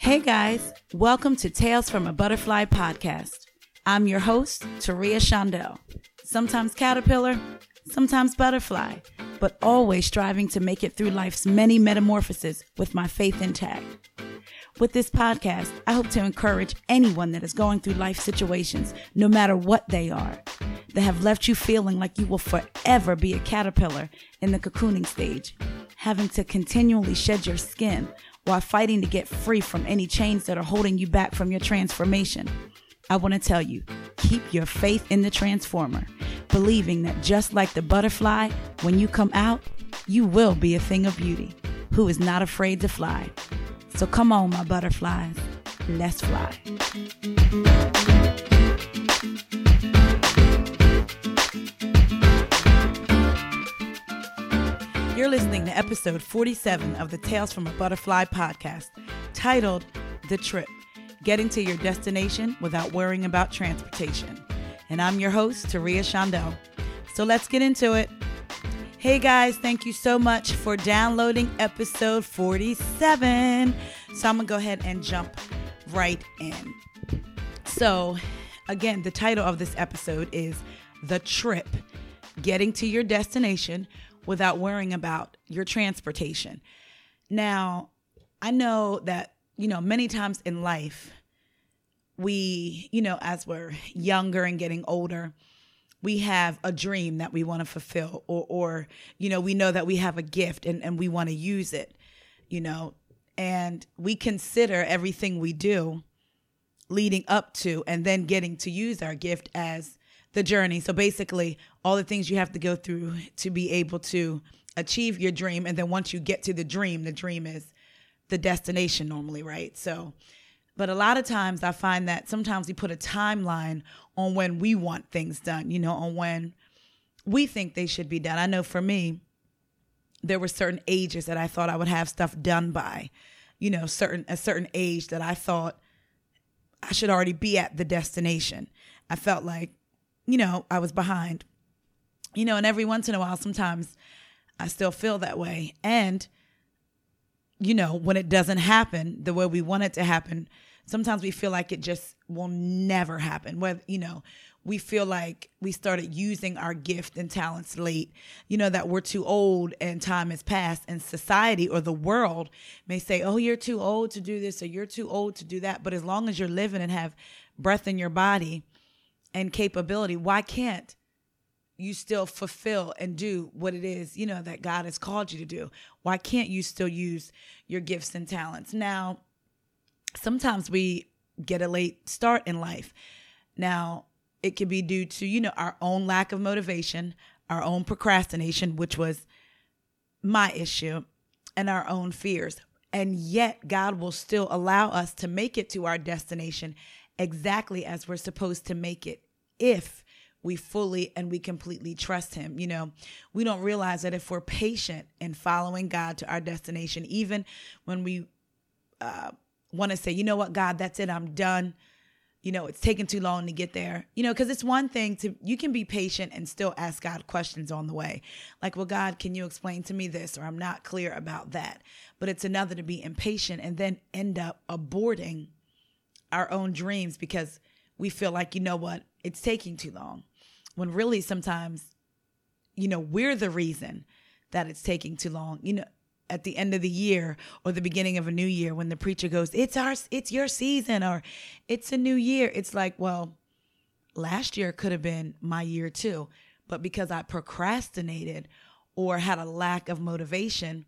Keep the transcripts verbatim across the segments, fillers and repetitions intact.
Hey guys, welcome to Tales from a Butterfly podcast. I'm your host, Taria Shondell. Sometimes caterpillar, sometimes butterfly, but always striving to make it through life's many metamorphoses with my faith intact. With this podcast, I hope to encourage anyone that is going through life situations, no matter what they are, that have left you feeling like you will forever be a caterpillar in the cocooning stage, having to continually shed your skin while fighting to get free from any chains that are holding you back from your transformation. I want to tell you, keep your faith in the transformer, believing that just like the butterfly, when you come out, you will be a thing of beauty who is not afraid to fly. So come on, my butterflies, let's fly. You're listening to episode forty-seven of the Tales from a Butterfly podcast, titled The Trip, Getting to Your Destination Without Worrying About Transportation. And I'm your host, Taria Shondell. So let's get into it. Hey guys, thank you so much for downloading episode forty-seven. So I'm going to go ahead and jump right in. So again, the title of this episode is The Trip, Getting to Your Destination Without Worrying About Your Transportation. Now, I know that, you know, many times in life, we, you know, as we're younger and getting older, we have a dream that we want to fulfill, or, or, you know, we know that we have a gift and, and we want to use it, you know, and we consider everything we do leading up to and then getting to use our gift as the journey. So basically all the things you have to go through to be able to achieve your dream. And then once you get to the dream, the dream is the destination normally, right? So, but a lot of times I find that sometimes we put a timeline on when we want things done, you know, on when we think they should be done. I know for me, there were certain ages that I thought I would have stuff done by, you know, certain a certain age that I thought I should already be at the destination. I felt like, you know, I was behind, you know, and every once in a while, sometimes I still feel that way. And, you know, when it doesn't happen the way we want it to happen, sometimes we feel like it just will never happen. Whether, you know, we feel like we started using our gift and talents late, you know, that we're too old and time has passed, and society or the world may say, oh, you're too old to do this or you're too old to do that. But as long as you're living and have breath in your body and capability, why can't you still fulfill and do what it is, you know, that God has called you to do? Why can't you still use your gifts and talents? Now, sometimes we get a late start in life. Now, it could be due to, you know, our own lack of motivation, our own procrastination, which was my issue, and our own fears. And yet God will still allow us to make it to our destination exactly as we're supposed to make it if we fully and we completely trust him. You know, we don't realize that if we're patient in following God to our destination, even when we uh, want to say, you know what, God, that's it, I'm done. You know, it's taking too long to get there, you know, because it's one thing to, you can be patient and still ask God questions on the way. Like, well, God, can you explain to me this? Or I'm not clear about that. But it's another to be impatient and then end up aborting our own dreams because we feel like, you know what, it's taking too long. When really sometimes, you know, we're the reason that it's taking too long. You know, at the end of the year or the beginning of a new year, when the preacher goes, it's our, it's your season, or it's a new year. It's like, well, last year could have been my year too. But because I procrastinated or had a lack of motivation,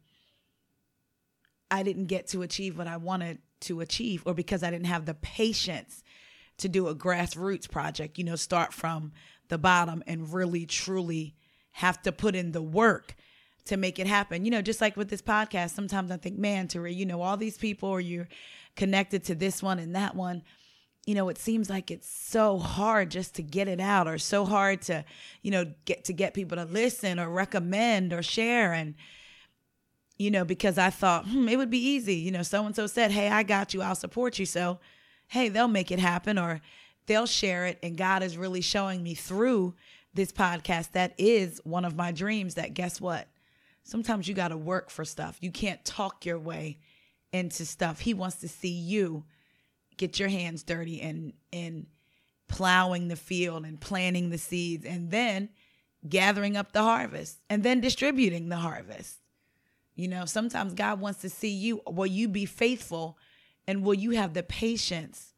I didn't get to achieve what I wanted to achieve, or because I didn't have the patience to do a grassroots project, you know, start from the bottom and really, truly have to put in the work to make it happen. You know, just like with this podcast, sometimes I think, man, Taria, you know, all these people, or you're connected to this one and that one, you know, it seems like it's so hard just to get it out, or so hard to, you know, get to get people to listen or recommend or share. And, you know, because I thought, hmm, it would be easy. You know, so-and-so said, hey, I got you, I'll support you. So, hey, they'll make it happen, or they'll share it. And God is really showing me through this podcast that is one of my dreams, that guess what? Sometimes you got to work for stuff. You can't talk your way into stuff. He wants to see you get your hands dirty and, and plowing the field and planting the seeds and then gathering up the harvest and then distributing the harvest. You know, sometimes God wants to see you, will you be faithful and will you have the patience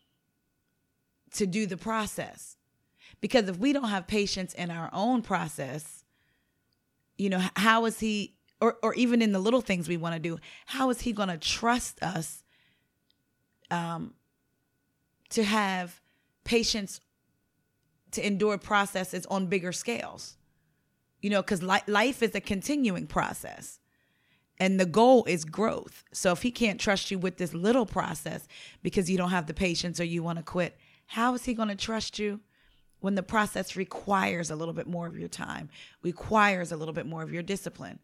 to do the process? Because if we don't have patience in our own process, you know, how is he, or, or even in the little things we want to do, how is he going to trust us um, to have patience to endure processes on bigger scales? You know, because li- life is a continuing process and the goal is growth. So if he can't trust you with this little process because you don't have the patience or you want to quit, how is he going to trust you when the process requires a little bit more of your time, requires a little bit more of your discipline?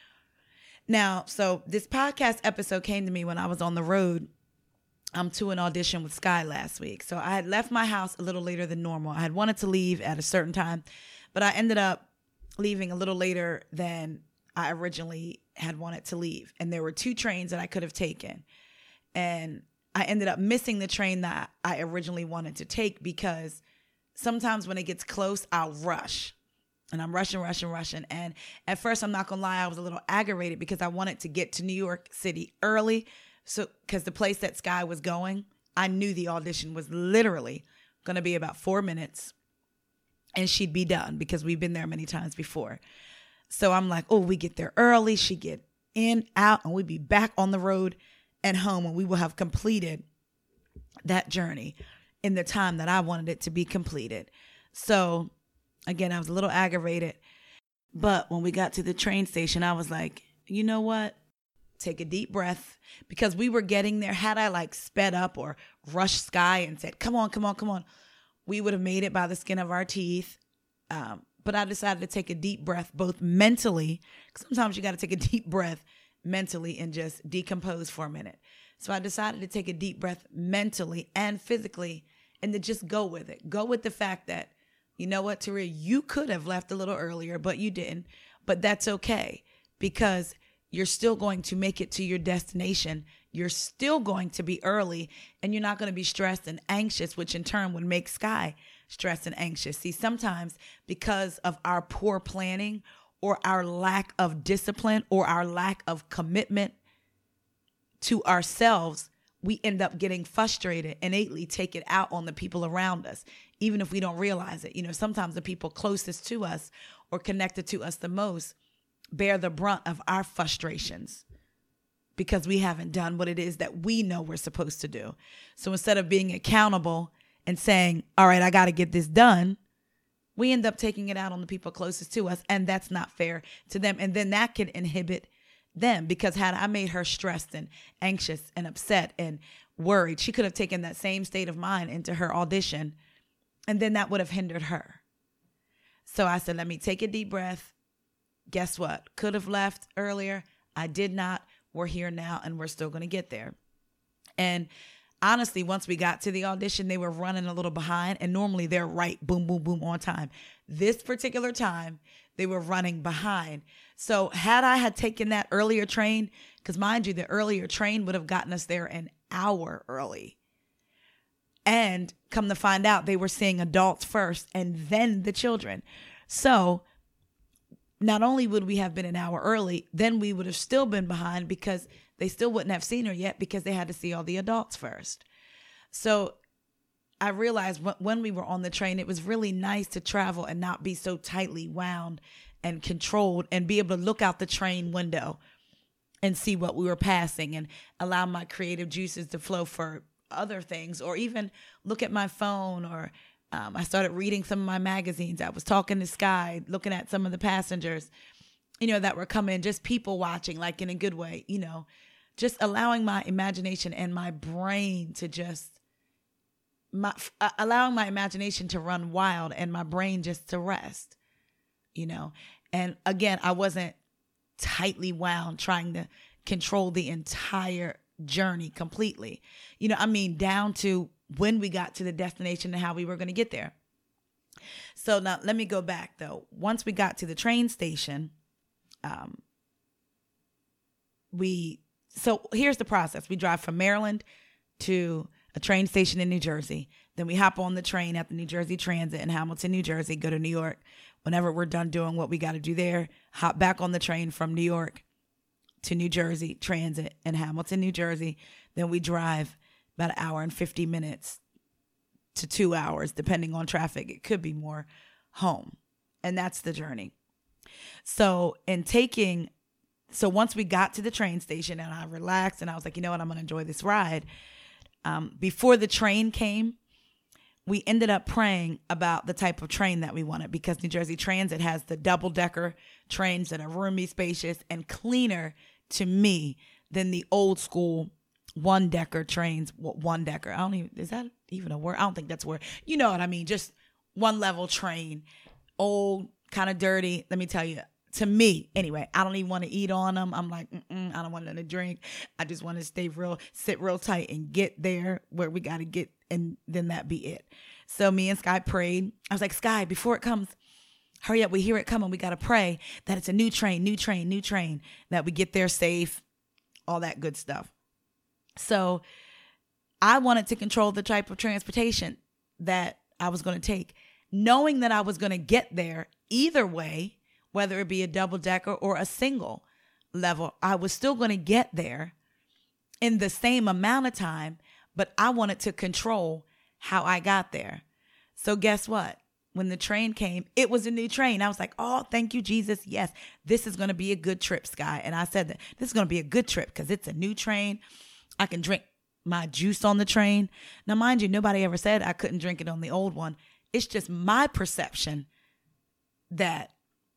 Now, so this podcast episode came to me when I was on the road um, to an audition with Sky last week. So I had left my house a little later than normal. I had wanted to leave at a certain time, but I ended up leaving a little later than I originally had wanted to leave. And there were two trains that I could have taken. And I ended up missing the train that I originally wanted to take because sometimes when it gets close, I'll rush. And I'm rushing, rushing, rushing. And at first, I'm not going to lie, I was a little aggravated because I wanted to get to New York City early. So, because the place that Sky was going, I knew the audition was literally going to be about four minutes and she'd be done because we've been there many times before. So I'm like, oh, we get there early. She get in, out, and we'd be back on the road and home and we will have completed that journey in the time that I wanted it to be completed. So again, I was a little aggravated, but when we got to the train station, I was like, you know what? Take a deep breath, because we were getting there. Had I like sped up or rushed Sky and said, come on, come on, come on, we would have made it by the skin of our teeth. Um, but I decided to take a deep breath, both mentally, because sometimes you got to take a deep breath mentally and just decompose for a minute. So I decided to take a deep breath mentally and physically and to just go with it. Go with the fact that, you know what, Taria, you could have left a little earlier, but you didn't. But that's okay, because you're still going to make it to your destination. You're still going to be early, and you're not going to be stressed and anxious, which in turn would make Sky stressed and anxious. See, sometimes because of our poor planning or our lack of discipline or our lack of commitment to ourselves, we end up getting frustrated, innately take it out on the people around us, even if we don't realize it. You know, sometimes the people closest to us or connected to us the most bear the brunt of our frustrations because we haven't done what it is that we know we're supposed to do. So instead of being accountable and saying, all right, I got to get this done, we end up taking it out on the people closest to us, and that's not fair to them. And then that can inhibit them, because had I made her stressed and anxious and upset and worried, she could have taken that same state of mind into her audition, and then that would have hindered her. So I said, let me take a deep breath. Guess what? Could have left earlier. I did not. We're here now, and we're still going to get there. And honestly, once we got to the audition, they were running a little behind, and normally they're right, boom, boom, boom, on time. This particular time, they were running behind. So had I had taken that earlier train, because mind you, the earlier train would have gotten us there an hour early. And come to find out, they were seeing adults first and then the children. So not only would we have been an hour early, then we would have still been behind because they still wouldn't have seen her yet because they had to see all the adults first. So I realized when we were on the train, it was really nice to travel and not be so tightly wound and controlled, and be able to look out the train window and see what we were passing and allow my creative juices to flow for other things, or even look at my phone, or um, I started reading some of my magazines. I was talking to Sky, looking at some of the passengers, you know, that were coming, just people watching, like in a good way, you know, just allowing my imagination and my brain to just, my uh, allowing my imagination to run wild and my brain just to rest, you know. And again, I wasn't tightly wound trying to control the entire journey completely. You know, I mean, down to when we got to the destination and how we were going to get there. So now let me go back though. Once we got to the train station, um, we so here's the process. We drive from Maryland to a train station in New Jersey. Then we hop on the train at the New Jersey Transit in Hamilton, New Jersey, go to New York. Whenever we're done doing what we got to do there, hop back on the train from New York to New Jersey Transit in Hamilton, New Jersey. Then we drive about an hour and fifty minutes to two hours, depending on traffic. It could be more, home. And that's the journey. So in taking, so once we got to the train station and I relaxed and I was like, you know what, I'm going to enjoy this ride. Um, before the train came, we ended up praying about the type of train that we wanted, because New Jersey Transit has the double-decker trains that are roomy, spacious, and cleaner to me than the old school one-decker trains. One-decker, I don't even, is that even a word? I don't think that's a word. You know what I mean? Just one-level train, old, kind of dirty. Let me tell you, to me, anyway, I don't even want to eat on them. I'm like, mm-mm, I don't want nothing to drink. I just want to stay real, sit real tight and get there where we got to get, and then that be it. So me and Sky prayed. I was like, Sky, before it comes, hurry up. We hear it coming. We got to pray that it's a new train, new train, new train, that we get there safe, all that good stuff. So I wanted to control the type of transportation that I was going to take, knowing that I was going to get there either way, whether it be a double decker or a single level. I was still going to get there in the same amount of time, but I wanted to control how I got there. So guess what? When the train came, it was a new train. I was like, oh, thank you, Jesus. Yes, this is going to be a good trip, Sky. And I said that this is going to be a good trip because it's a new train. I can drink my juice on the train. Now, mind you, nobody ever said I couldn't drink it on the old one. It's just my perception that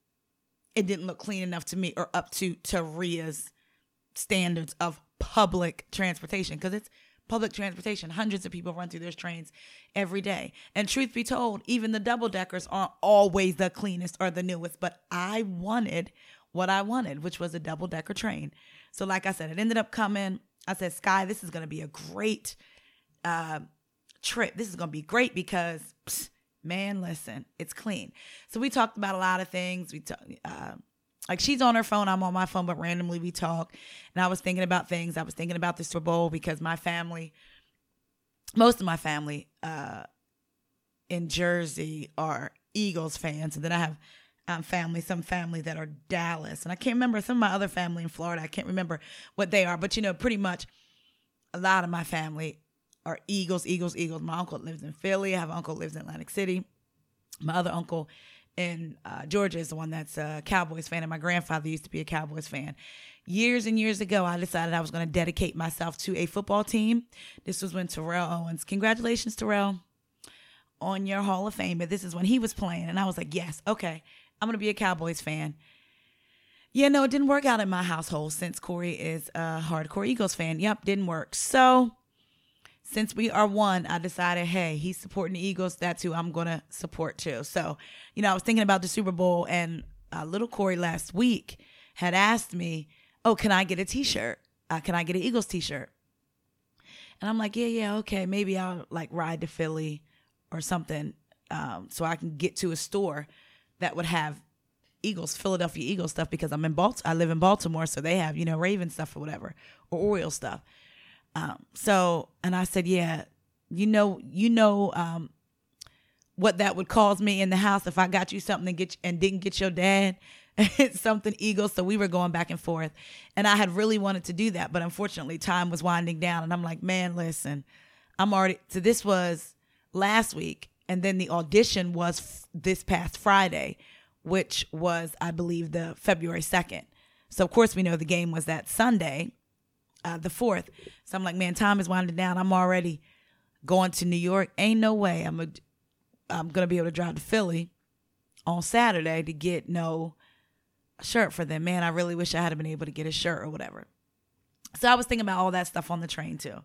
it didn't look clean enough to me or up to Taria's standards of public transportation, because it's public transportation. Hundreds of people run through those trains every day. And truth be told, even the double deckers aren't always the cleanest or the newest, but I wanted what I wanted, which was a double decker train. So like I said, it ended up coming. I said, Sky, this is going to be a great uh, trip. This is going to be great because, psst, man, listen, it's clean. So we talked about a lot of things. We talk, uh, like she's on her phone, I'm on my phone, but randomly we talk. And I was thinking about things. I was thinking about the Super Bowl because my family, most of my family uh, in Jersey are Eagles fans. And then I have um, family, some family that are Dallas. And I can't remember some of my other family in Florida. I can't remember what they are. But, you know, pretty much a lot of my family are Eagles, Eagles, Eagles. My uncle lives in Philly. I have an uncle who lives in Atlantic City. My other uncle in uh, Georgia is the one that's a Cowboys fan, and my grandfather used to be a Cowboys fan. Years and years ago, I decided I was going to dedicate myself to a football team. This was when Terrell Owens, congratulations, Terrell, on your Hall of Fame. But this is when he was playing, and I was like, yes, okay, I'm going to be a Cowboys fan. Yeah, no, it didn't work out in my household since Corey is a hardcore Eagles fan. Yep, didn't work. So since we are one, I decided, hey, he's supporting the Eagles. That's who I'm going to support too. So, you know, I was thinking about the Super Bowl, and uh, little Corey last week had asked me, oh, can I get a t-shirt? Uh, can I get an Eagles t-shirt? And I'm like, yeah, yeah, okay. Maybe I'll like ride to Philly or something um, so I can get to a store that would have Eagles, Philadelphia Eagles stuff, because I'm in Balt- I live in Baltimore, so they have, you know, Raven stuff or whatever, or Orioles stuff. Um, so, and I said, yeah, you know, you know, um, what that would cause me in the house if I got you something and get and didn't get your dad something Eagles. So we were going back and forth, and I had really wanted to do that, but unfortunately time was winding down, and I'm like, man, listen, I'm already, so this was last week. And then the audition was f- this past Friday, which was, I believe, the February second. So of course we know the game was that Sunday, Uh, the fourth. So I'm like, man, time is winding down. I'm already going to New York. Ain't no way I'm a, I'm going to be able to drive to Philly on Saturday to get no shirt for them. Man, I really wish I had been able to get a shirt or whatever. So I was thinking about all that stuff on the train too.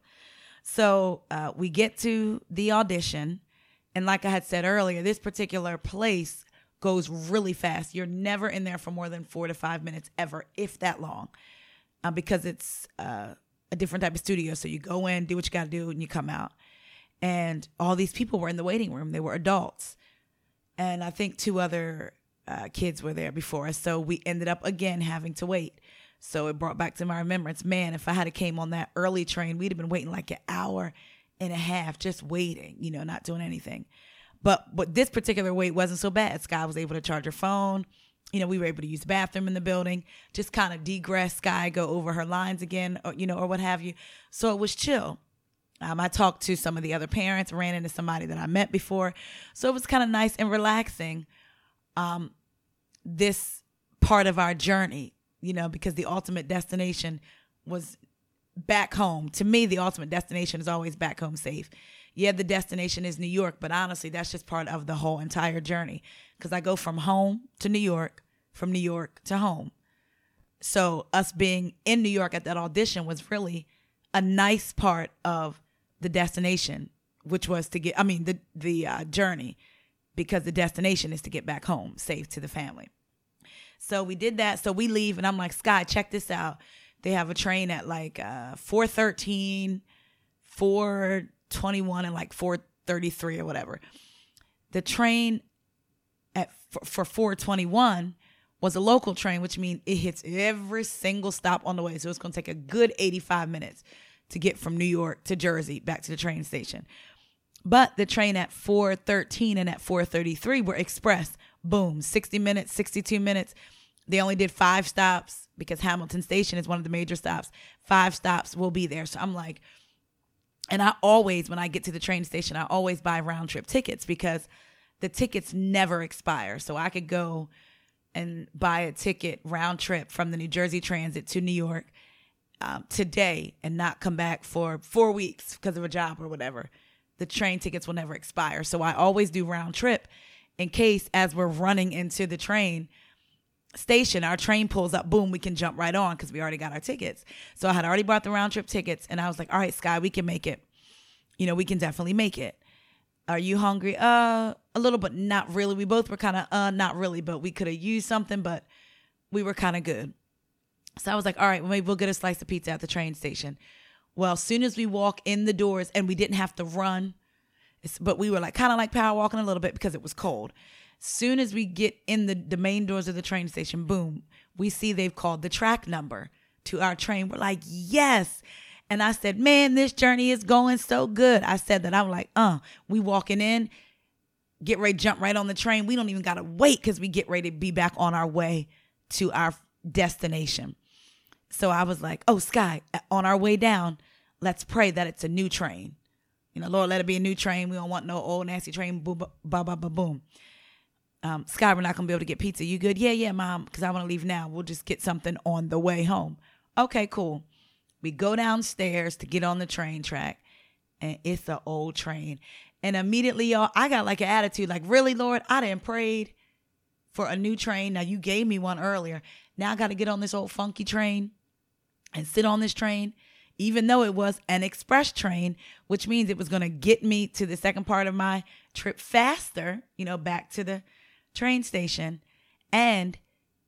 So uh, we get to the audition. And like I had said earlier, this particular place goes really fast. You're never in there for more than four to five minutes ever, if that long. Uh, because it's uh, a different type of studio. So you go in, do what you got to do, and you come out. And all these people were in the waiting room. They were adults. And I think two other uh, kids were there before us. So we ended up, again, having to wait So it brought back to my remembrance, man, if I had came on that early train, we'd have been waiting like an hour and a half, just waiting, you know, not doing anything. But but this particular wait wasn't so bad. Sky was able to charge her phone. You know, we were able to use the bathroom in the building, just kind of degress Sky, go over her lines again, or, you know, or what have you. So it was chill. Um, I talked to some of the other parents, ran into somebody that I met before. So it was kind of nice and relaxing, um, this part of our journey, you know, because the ultimate destination was back home. To me, the ultimate destination is always back home safe. Yeah, the destination is New York, but honestly, that's just part of the whole entire journey, because I go from home to New York, from New York to home. So us being in New York at that audition was really a nice part of the destination, which was to get, I mean, the, the uh, journey, because the destination is to get back home safe to the family. So we did that. So we leave and I'm like, Sky, check this out. They have a train at like uh, four thirteen, four twenty-one, and like four thirty-three or whatever. The train at for, for four twenty-one was a local train, which means it hits every single stop on the way. So it's going to take a good eighty-five minutes to get from New York to Jersey back to the train station. But the train at four thirteen and at four thirty-three were express. Boom, sixty minutes, sixty-two minutes. They only did five stops because Hamilton Station is one of the major stops. Five stops will be there. So I'm like, and I always, when I get to the train station, I always buy round trip tickets because the tickets never expire. So I could go and buy a ticket round trip from the New Jersey Transit to New York um, today and not come back for four weeks because of a job or whatever. The train tickets will never expire. So I always do round trip in case, as we're running into the train station, our train pulls up, boom, we can jump right on because we already got our tickets. So I had already bought the round trip tickets and I was like, all right, Sky, we can make it. You know, we can definitely make it. Are you hungry? Uh, a little, but not really. We both were kind of, uh, not really, but we could have used something, but we were kind of good. So I was like, all right, well, maybe we'll get a slice of pizza at the train station. Well, as soon as we walk in the doors, and we didn't have to run, but we were like kind of like power walking a little bit because it was cold. Soon as we get in the, the main doors of the train station, boom, we see they've called the track number to our train. We're like, yes. And I said, man, this journey is going so good. I said that. I'm like, uh, we walking in, get ready to jump right on the train. We don't even got to wait because we get ready to be back on our way to our destination. So I was like, oh, Sky, on our way down, let's pray that it's a new train. You know, Lord, let it be a new train. We don't want no old nasty train. Boom, ba, ba, ba, ba, boom. Um, Sky, we're not going to be able to get pizza. You good? Yeah, yeah, Mom, because I want to leave now. We'll just get something on the way home. Okay, cool. We go downstairs to get on the train track, and it's an old train. And immediately, y'all, I got like an attitude, like, really, Lord? I done prayed for a new train. Now, you gave me one earlier. Now I got to get on this old funky train and sit on this train, even though it was an express train, which means it was going to get me to the second part of my trip faster, you know, back to the train station. And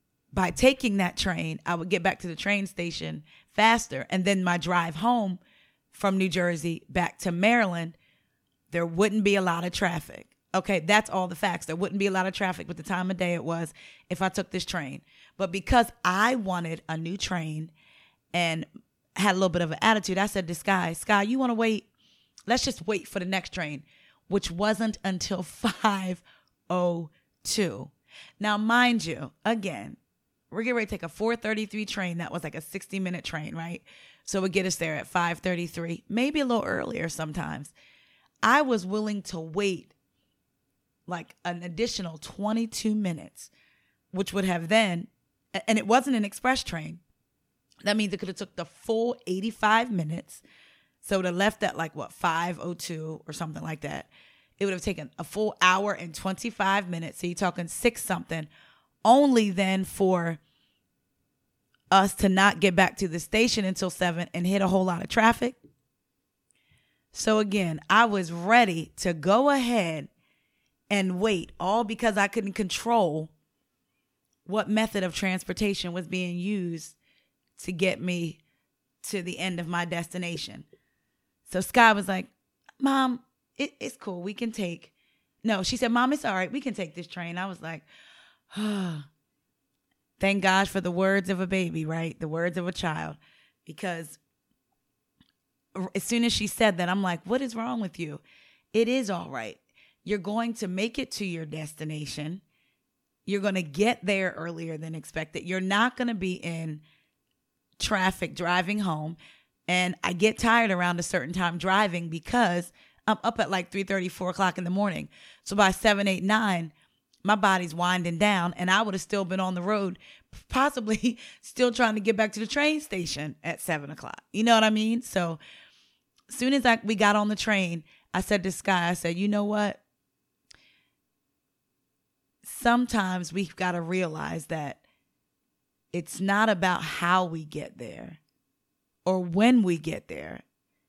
by taking that train, I would get back to the train station faster. And then my drive home from New Jersey back to Maryland, there wouldn't be a lot of traffic. Okay, that's all the facts. There wouldn't be a lot of traffic with the time of day it was if I took this train. But because I wanted a new train and had a little bit of an attitude, I said to Sky, Sky, you want to wait? Let's just wait for the next train, which wasn't until five oh two. Now, mind you, again, we're getting ready to take a four thirty-three train. That was like a sixty minute train, right? So it would get us there at five thirty-three, maybe a little earlier sometimes. I was willing to wait like an additional twenty-two minutes, which would have then, and it wasn't an express train. That means it could have took the full eighty-five minutes. So it would have left at like, what, five oh two or something like that. It would have taken a full hour and twenty-five minutes. So you're talking six something. Only then for us to not get back to the station until seven and hit a whole lot of traffic. So again, I was ready to go ahead and wait, all because I couldn't control what method of transportation was being used to get me to the end of my destination. So Sky was like, Mom, it, it's cool. We can take, no, she said, Mom, it's all right. We can take this train. I was like, oh. Thank God for the words of a baby, right? The words of a child. Because as soon as she said that, I'm like, what is wrong with you? It is all right. You're going to make it to your destination. You're going to get there earlier than expected. You're not going to be in traffic driving home. And I get tired around a certain time driving because I'm up at like three thirty, four o'clock in the morning. So by seven, eight, nine, my body's winding down, and I would have still been on the road, possibly still trying to get back to the train station at seven o'clock. You know what I mean? So as soon as I, we got on the train, I said to Sky, I said, you know what? Sometimes we've got to realize that it's not about how we get there or when we get there.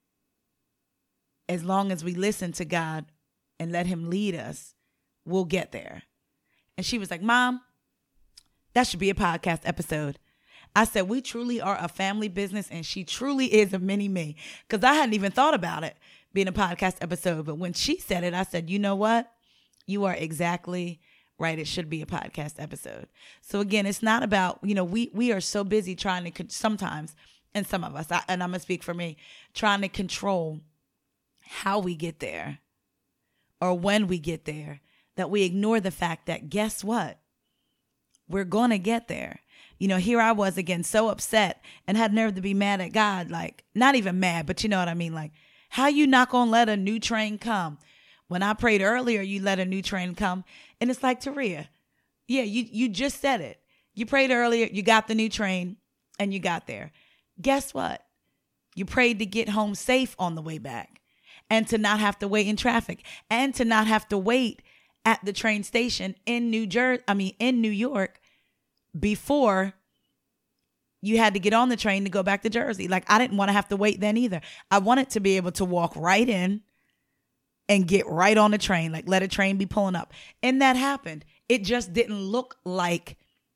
As long as we listen to God and let him lead us, we'll get there. And she was like, Mom, that should be a podcast episode. I said, we truly are a family business, and she truly is a mini me, because I hadn't even thought about it being a podcast episode. But when she said it, I said, you know what? You are exactly right. It should be a podcast episode. So again, it's not about, you know, we we are so busy trying to con- sometimes, and some of us, I, and I'm going to speak for me, trying to control how we get there or when we get there, that we ignore the fact that, guess what? We're going to get there. You know, here I was again, so upset and had nerve to be mad at God. Like, not even mad, but you know what I mean? Like, how you not going to let a new train come? When I prayed earlier, you let a new train come. And it's like, Taria, yeah, you, you just said it. You prayed earlier, you got the new train, and you got there. Guess what? You prayed to get home safe on the way back, and to not have to wait in traffic, and to not have to wait at the train station in New Jersey, I mean, in New York, before you had to get on the train to go back to Jersey. Like, I didn't want to have to wait then either. I wanted to be able to walk right in and get right on the train, like let a train be pulling up. And that happened. It just didn't look like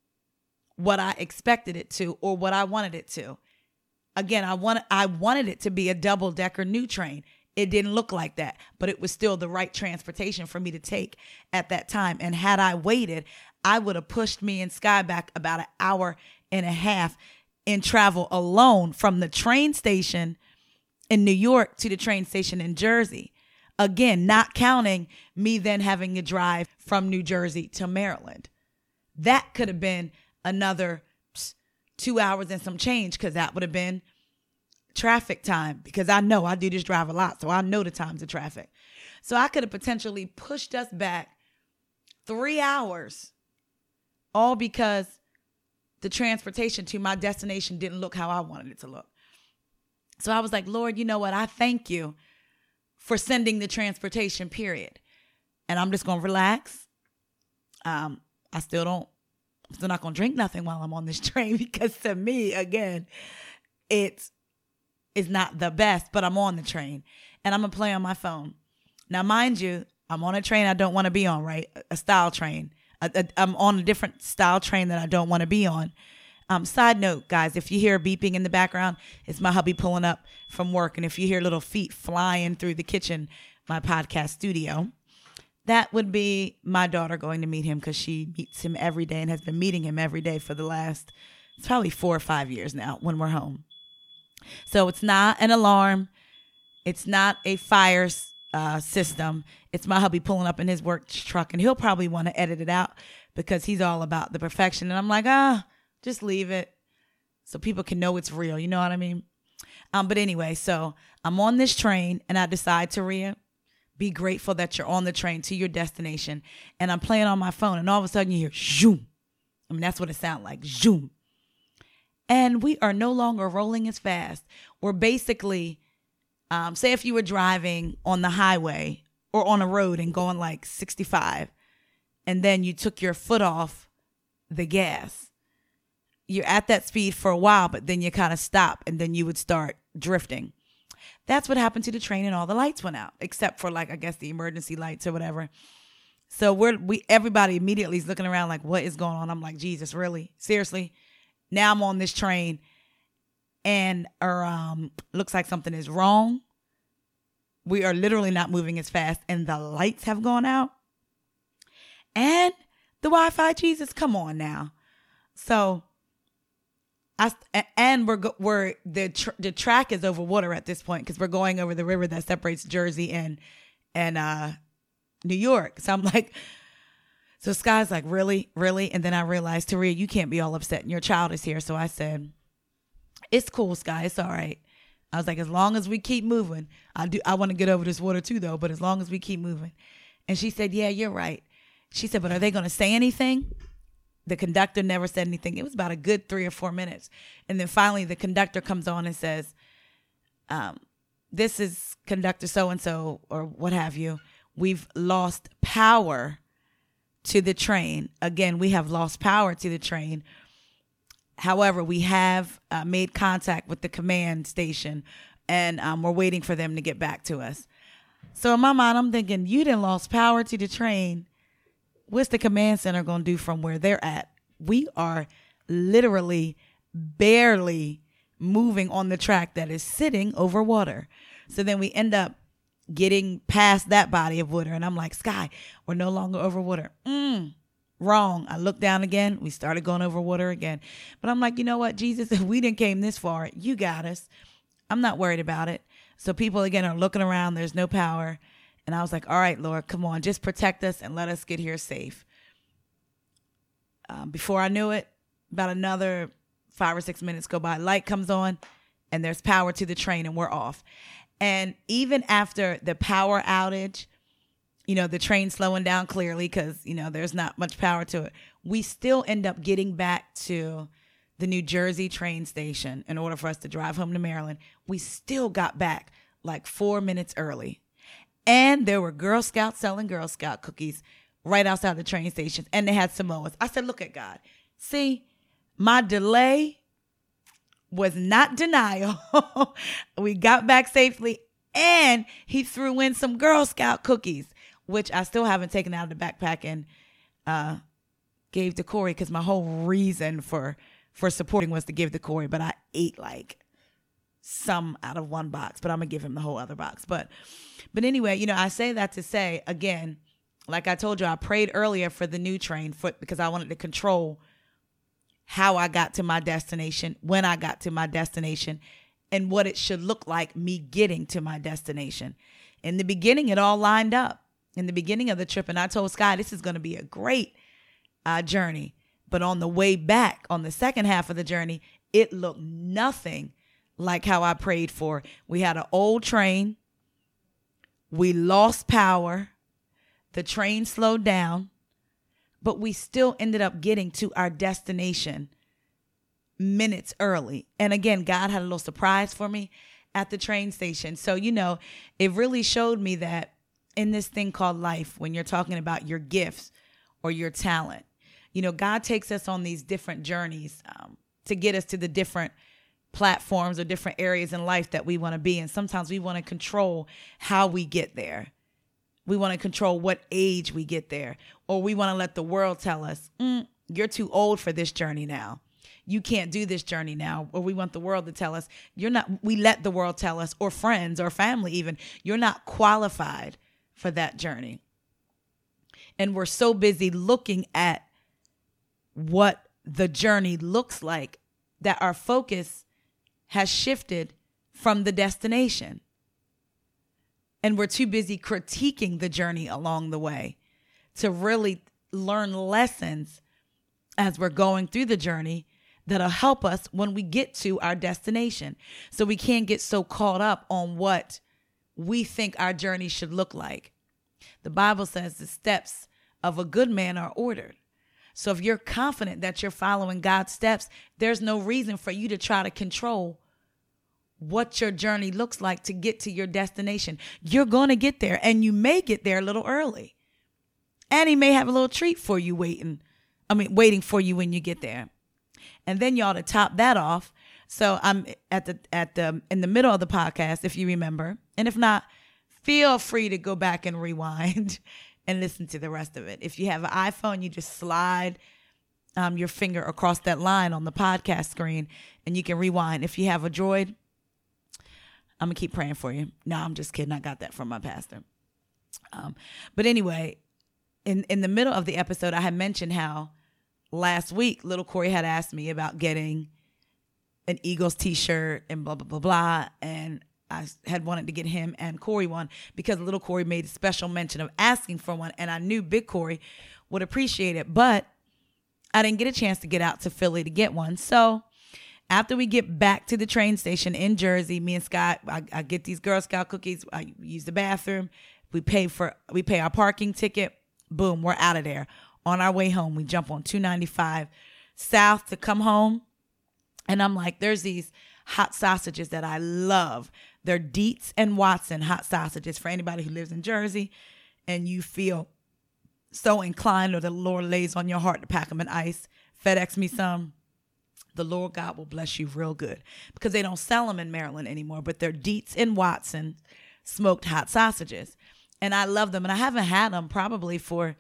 what I expected it to or what I wanted it to. Again, I wanted, I wanted it to be a double-decker new train. It didn't look like that, but it was still the right transportation for me to take at that time. And had I waited, I would have pushed me and Sky back about an hour and a half in travel alone from the train station in New York to the train station in Jersey. Again, not counting me then having to drive from New Jersey to Maryland. That could have been another two hours and some change, because that would have been traffic time, because I know I do this drive a lot, so I know the times of traffic. So I could have potentially pushed us back three hours, all because the transportation to my destination didn't look how I wanted it to look. So I was like, Lord, you know what? I thank you for sending the transportation, period. And I'm just going to relax. Um, I still don't, I'm still not going to drink nothing while I'm on this train, because to me, again, it's, it's not the best, but I'm on the train and I'm going to play on my phone. Now, mind you, I'm on a train I don't want to be on, right? A style train. A, a, I'm on a different style train that I don't want to be on. Um, side note, guys, if you hear beeping in the background, it's my hubby pulling up from work. And if you hear little feet flying through the kitchen, my podcast studio, that would be my daughter going to meet him, because she meets him every day and has been meeting him every day for the last, it's probably four or five years now when we're home. So it's not an alarm. It's not a fire uh, system. It's my hubby pulling up in his work truck, and he'll probably want to edit it out because he's all about the perfection. And I'm like, ah, just leave it so people can know it's real. You know what I mean? Um, but anyway, so I'm on this train and I decide, Taria, be grateful that you're on the train to your destination. And I'm playing on my phone, and all of a sudden you hear zoom. I mean, that's what it sounds like, zoom. And we are no longer rolling as fast. We're basically, um, say if you were driving on the highway or on a road and going like sixty-five, and then you took your foot off the gas. You're at that speed for a while, but then you kind of stop, and then you would start drifting. That's what happened to the train, and all the lights went out, except for, like, I guess the emergency lights or whatever. So we're, we, everybody immediately is looking around like, what is going on? I'm like, Jesus, really? Seriously? Now I'm on this train, and or, um, looks like something is wrong. We are literally not moving as fast, and the lights have gone out. And the Wi-Fi, Jesus, come on now. So I, and we're, we're, the, tr- the track is over water at this point because we're going over the river that separates Jersey and, and, uh, New York. So I'm like, so Sky's like, really, really? And then I realized, Taria, you can't be all upset and your child is here. So I said, it's cool, Sky. It's all right. I was like, as long as we keep moving, I do. I want to get over this water too, though. But as long as we keep moving. And she said, yeah, you're right. She said, but are they going to say anything? The conductor never said anything. It was about a good three or four minutes. And then finally the conductor comes on and says, um, this is conductor so-and-so or what have you. We've lost power to the train. Again, we have lost power to the train. However, we have uh, made contact with the command station and um, we're waiting for them to get back to us. So in my mind, I'm thinking, you done lost power to the train. What's the command center going to do from where they're at? We are literally barely moving on the track that is sitting over water. So then we end up getting past that body of water. And I'm like, Sky, we're no longer over water. Mm, wrong. I looked down again. We started going over water again. But I'm like, you know what, Jesus, if we didn't came this far, you got us. I'm not worried about it. So people, again, are looking around. There's no power. And I was like, all right, Lord, come on, just protect us and let us get here safe. Um, before I knew it, about another five or six minutes go by, light comes on and there's power to the train and we're off. And even after the power outage, you know, the train slowing down clearly because, you know, there's not much power to it. We still end up getting back to the New Jersey train station in order for us to drive home to Maryland. We still got back like four minutes early. And there were Girl Scouts selling Girl Scout cookies right outside the train station. And they had Samoas. I said, look at God. See, my delay was not denial. We got back safely. And he threw in some Girl Scout cookies, which I still haven't taken out of the backpack and uh, gave to Corey because my whole reason for, for supporting was to give to Corey. But I ate like some out of one box, but I'm going to give him the whole other box. But But anyway, you know, I say that to say, again, like I told you, I prayed earlier for the new train for, because I wanted to control how I got to my destination, when I got to my destination, and what it should look like me getting to my destination. In the beginning, it all lined up. In the beginning of the trip, and I told Sky, this is going to be a great uh, journey. But on the way back, on the second half of the journey, it looked nothing like how I prayed for. We had an old train. We lost power. The train slowed down, but we still ended up getting to our destination minutes early. And again, God had a little surprise for me at the train station. So, you know, it really showed me that in this thing called life, when you're talking about your gifts or your talent, you know, God takes us on these different journeys um, to get us to the different platforms or different areas in life that we want to be. And sometimes we want to control how we get there. We want to control what age we get there, or we want to let the world tell us, mm, you're too old for this journey now. You can't do this journey now. Or we want the world to tell us, you're not, we let the world tell us, or friends or family even, you're not qualified for that journey. And we're so busy looking at what the journey looks like that our focus has shifted from the destination. And we're too busy critiquing the journey along the way to really learn lessons as we're going through the journey that'll help us when we get to our destination. So we can't get so caught up on what we think our journey should look like. The Bible says the steps of a good man are ordered. So if you're confident that you're following God's steps, there's no reason for you to try to control what your journey looks like to get to your destination. You're going to get there, and you may get there a little early. And he may have a little treat for you waiting. I mean, waiting for you when you get there. And then y'all to top that off. So I'm at the at the in the middle of the podcast, if you remember. And if not, feel free to go back and rewind and listen to the rest of it. If you have an iPhone, you just slide um, your finger across that line on the podcast screen and you can rewind. If you have a Droid, I'm going to keep praying for you. No, I'm just kidding. I got that from my pastor. Um, but anyway, in, in the middle of the episode, I had mentioned how last week, little Corey had asked me about getting an Eagles t-shirt and blah, blah, blah, blah. And I had wanted to get him and Corey one because little Corey made a special mention of asking for one. And I knew big Corey would appreciate it. But I didn't get a chance to get out to Philly to get one. So after we get back to the train station in Jersey, me and Scott, I, I get these Girl Scout cookies. I use the bathroom. We pay for we pay our parking ticket. Boom, we're out of there. On our way home, we jump on two ninety-five south to come home. And I'm like, there's these hot sausages that I love. They're Dietz and Watson hot sausages for anybody who lives in Jersey and you feel so inclined or the Lord lays on your heart to pack them in ice. FedEx me some. The Lord God will bless you real good because they don't sell them in Maryland anymore, but they're Dietz and Watson smoked hot sausages. And I love them. And I haven't had them probably for,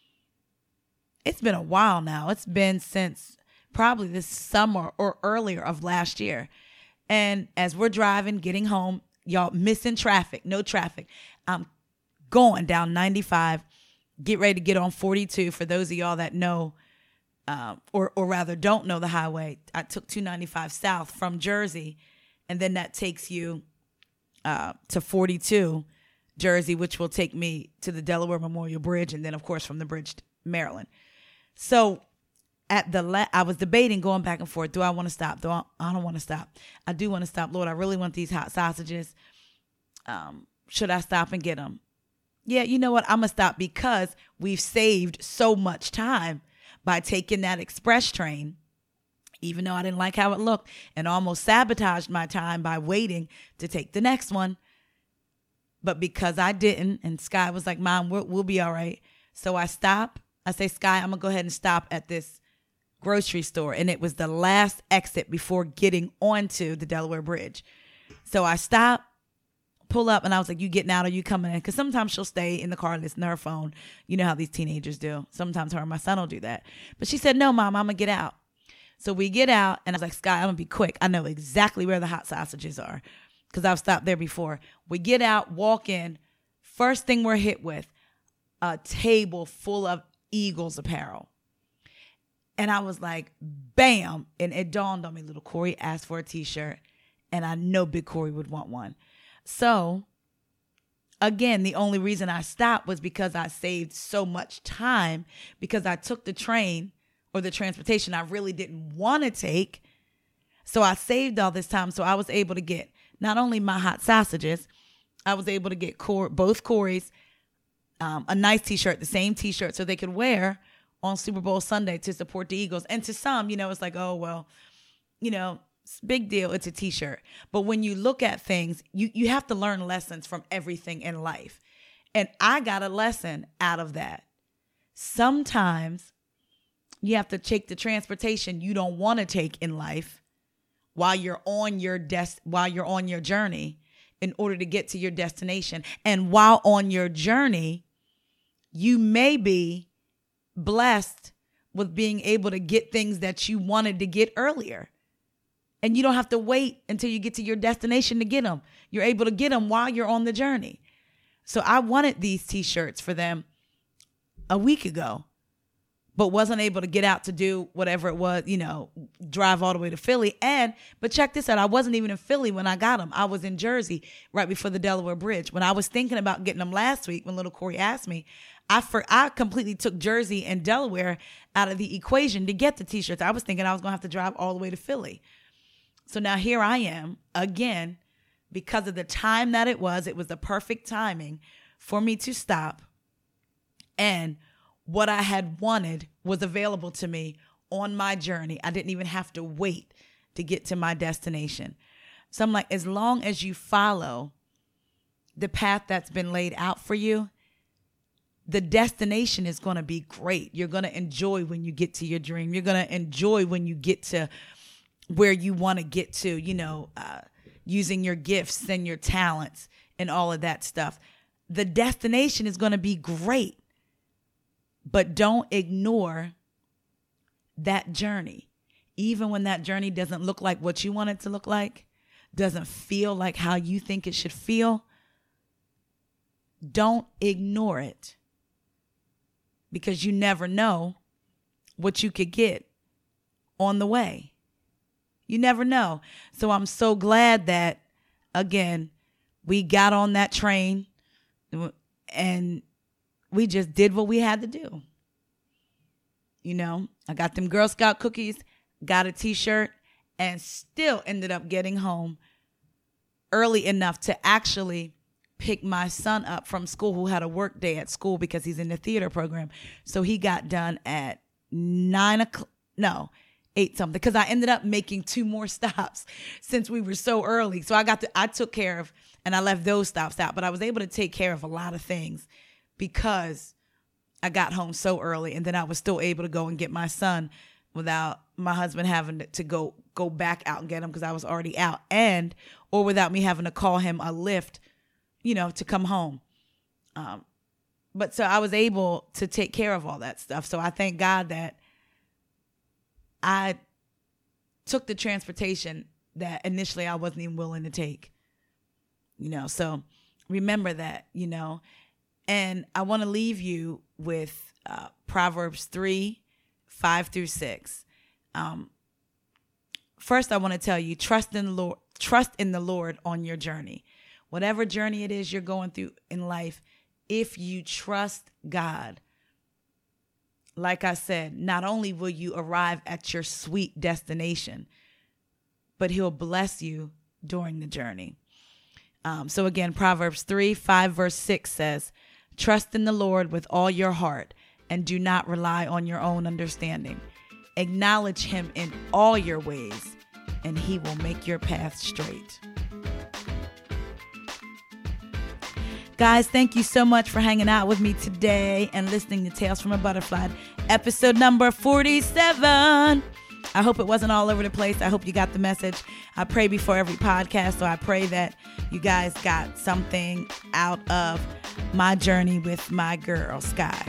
it's been a while now. It's been since probably this summer or earlier of last year. And as we're driving, getting home, y'all missing traffic, no traffic. I'm going down ninety-five, get ready to get on forty-two. For those of y'all that know, um, or or rather don't know the highway, I took two ninety-five south from Jersey, and then that takes you uh, to forty-two, Jersey, which will take me to the Delaware Memorial Bridge, and then, of course, from the bridge to Maryland. So at the la- I was debating going back and forth. Do I want to stop? Do I, I don't want to stop. I do want to stop. Lord, I really want these hot sausages. Um, should I stop and get them? Yeah, you know what? I'm going to stop because we've saved so much time by taking that express train, even though I didn't like how it looked and almost sabotaged my time by waiting to take the next one. But because I didn't, and Sky was like, Mom, we'll, we'll be all right. So I stop. I say, Sky, I'm going to go ahead and stop at this grocery store. And it was the last exit before getting onto the Delaware Bridge. So I stop, pull up, and I was like, you getting out or you coming in? Because sometimes she'll stay in the car, listen to her phone. You know how these teenagers do. Sometimes her and my son will do that. But she said, no, Mom, I'm going to get out. So we get out, and I was like, Sky, I'm going to be quick. I know exactly where the hot sausages are because I've stopped there before. We get out, walk in. First thing we're hit with, a table full of Eagles apparel. And I was like, bam. And it dawned on me, little Corey asked for a t-shirt. And I know big Corey would want one. So, again, the only reason I stopped was because I saved so much time because I took the train or the transportation I really didn't want to take. So I saved all this time. So I was able to get not only my hot sausages, I was able to get Cor- both Corey's um, a nice t-shirt, the same t-shirt so they could wear on Super Bowl Sunday to support the Eagles. And to some, you know, it's like, oh, well, you know, it's a big deal. It's a t-shirt. But when you look at things, you, you have to learn lessons from everything in life. And I got a lesson out of that. Sometimes you have to take the transportation you don't want to take in life while you're on your des- while you're on your journey in order to get to your destination. And while on your journey, you may be blessed with being able to get things that you wanted to get earlier. And you don't have to wait until you get to your destination to get them. You're able to get them while you're on the journey. So I wanted these t-shirts for them a week ago, but wasn't able to get out to do whatever it was, you know, drive all the way to Philly. And, but check this out. I wasn't even in Philly when I got them. I was in Jersey right before the Delaware Bridge. When I was thinking about getting them last week, when little Corey asked me, I for, I completely took Jersey and Delaware out of the equation to get the t-shirts. I was thinking I was going to have to drive all the way to Philly. So now here I am again, because of the time that it was, it was the perfect timing for me to stop. And what I had wanted was available to me on my journey. I didn't even have to wait to get to my destination. So I'm like, as long as you follow the path that's been laid out for you, the destination is going to be great. You're going to enjoy when you get to your dream. You're going to enjoy when you get to where you want to get to, you know, uh, using your gifts and your talents and all of that stuff. The destination is going to be great, but don't ignore that journey. Even when that journey doesn't look like what you want it to look like, doesn't feel like how you think it should feel, don't ignore it. Because you never know what you could get on the way. You never know. So I'm so glad that, again, we got on that train and we just did what we had to do. You know, I got them Girl Scout cookies, got a t-shirt, and still ended up getting home early enough to actually pick my son up from school, who had a work day at school because he's in the theater program. So he got done at nine o'clock, no, eight something, because I ended up making two more stops since we were so early. So I got to, I took care of, and I left those stops out, but I was able to take care of a lot of things because I got home so early, and then I was still able to go and get my son without my husband having to go go back out and get him because I was already out, and or without me having to call him a lift, you know, to come home. Um, but so I was able to take care of all that stuff. So I thank God that I took the transportation that initially I wasn't even willing to take. You know, so remember that, you know. And I want to leave you with uh, Proverbs three, five through six. Um, first, I want to tell you, trust in the Lord, trust in the Lord on your journey. Whatever journey it is you're going through in life, if you trust God, like I said, not only will you arrive at your sweet destination, but he'll bless you during the journey. Um, so again, Proverbs three, five, verse six says, trust in the Lord with all your heart and do not rely on your own understanding. Acknowledge him in all your ways and he will make your path straight. Guys, thank you so much for hanging out with me today and listening to Tales from a Butterfly, episode number forty-seven. I hope it wasn't all over the place. I hope you got the message. I pray before every podcast, so I pray that you guys got something out of my journey with my girl, Sky.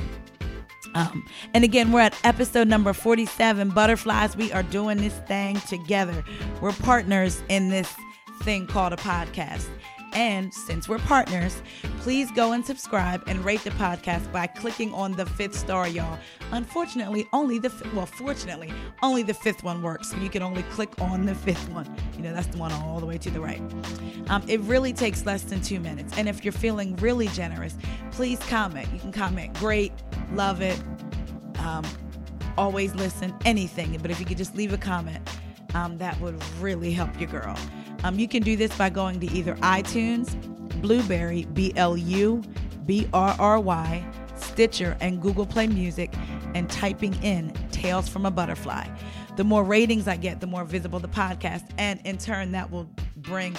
Um, and again, we're at episode number forty-seven. Butterflies, we are doing this thing together. We're partners in this thing called a podcast. And since we're partners, please go and subscribe and rate the podcast by clicking on the fifth star, y'all. Unfortunately, only the, well, fortunately, only the fifth one works. So you can only click on the fifth one. You know, that's the one all the way to the right. Um, it really takes less than two minutes. And if you're feeling really generous, please comment. You can comment, great, love it, um, always listen, anything. But if you could just leave a comment, um, that would really help your girl. Um, you can do this by going to either iTunes, Blueberry, B L U B R R Y, Stitcher, and Google Play Music, and typing in Tales from a Butterfly. The more ratings I get, the more visible the podcast, and in turn, that will bring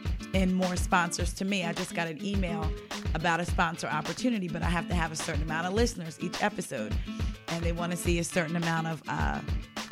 in more sponsors to me. I just got an email about a sponsor opportunity, but I have to have a certain amount of listeners each episode, and they want to see a certain amount of uh,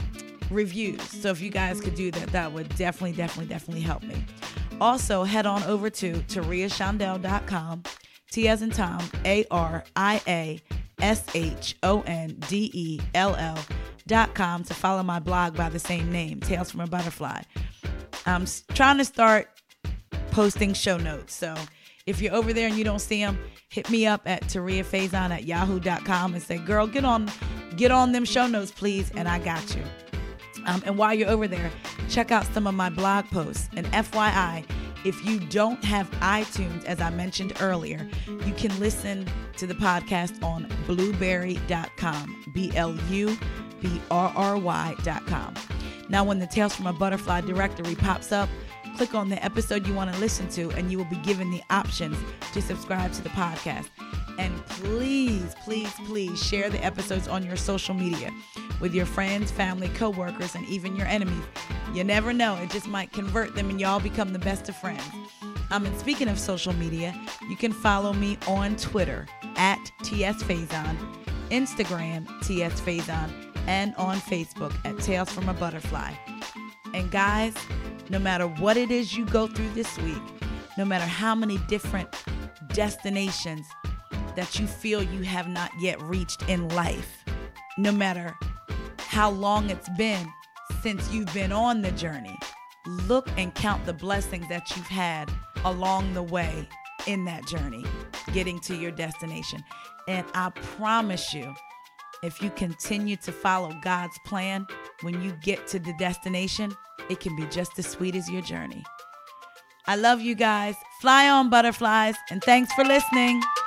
reviews. So if you guys could do that, that would definitely, definitely, definitely help me. Also, head on over to taria shondell dot com, T as in Tom, A R I A S H O N D E L L dot com to follow my blog by the same name, Tales from a Butterfly. I'm trying to start posting show notes. So if you're over there and you don't see them, hit me up at taria faison at yahoo dot com and say, girl, get on, get on them show notes, please. And I got you. Um, and while you're over there, check out some of my blog posts. And F Y I, if you don't have iTunes, as I mentioned earlier, you can listen to the podcast on blueberry dot com, B L U B R R Y dot com. Now, when the Tales from a Butterfly directory pops up, click on the episode you want to listen to, and you will be given the options to subscribe to the podcast. And please, please, please share the episodes on your social media with your friends, family, coworkers, and even your enemies. You never know. It just might convert them and y'all become the best of friends. Um, and speaking of social media, you can follow me on Twitter at T S Faison, Instagram T S Faison, and on Facebook at Tales from a Butterfly. And guys, no matter what it is you go through this week, no matter how many different destinations that you feel you have not yet reached in life, no matter how long it's been since you've been on the journey, look and count the blessings that you've had along the way in that journey, getting to your destination. And I promise you, if you continue to follow God's plan, when you get to the destination, it can be just as sweet as your journey. I love you guys. Fly on, butterflies, and thanks for listening.